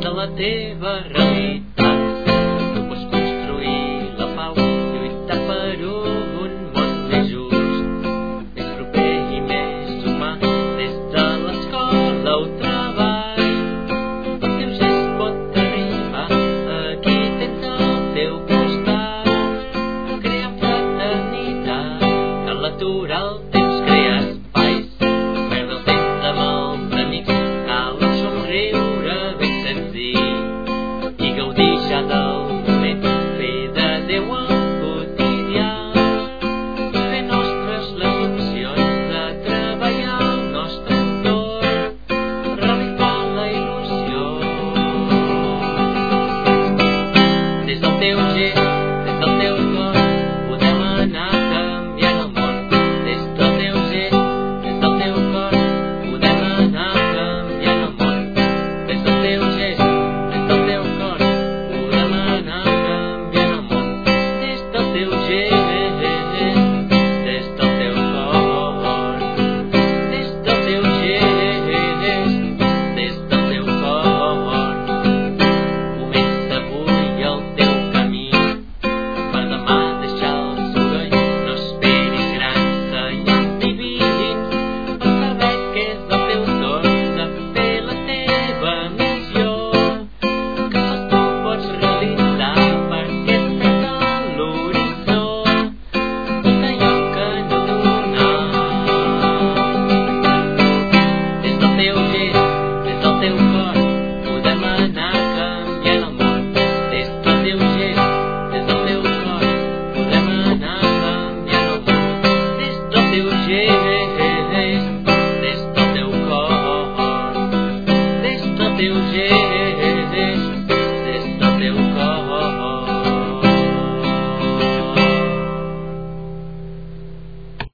de la teva realitat. Tu pots construir la pau, lluitar per un món més just, més proper i més humà, des de l'escola o treball. El teu gest pot arribar a qui tens al teu costat, creant fraternitat, cal aturar el temps, crear espais, perdre el temps amb els amics, cal un somriure ben senzill i gaudir ja del moment, fer de Déu el quotidià i fer nostres les opcions de treballar al nostre entorn, realitzar la il·lusió. Des del teu gest, des del teu cor, podem anar canviant el món. Des del teu gest, des del teu cor, podem anar canviant el món. Des del teu gest, des del teu cor, podem anar canviant el món. Des del teu gest, des del teu cor, des del teu gest, des del teu cor. Comença avui el teu camí, per demà deixar el soroll, no esperis grans senyals divins per saber que és el teu torn de fer la teva missió, que sols tu pots realitzar perquè et veig a l'horitzó tot allò que no donar. Des del teu gest, des del teu cor, podem anar canviant el món. Des del teu gest, des del teu cor, podem anar canviant el món. Des del teu gest, des del teu cor, des del teu gest.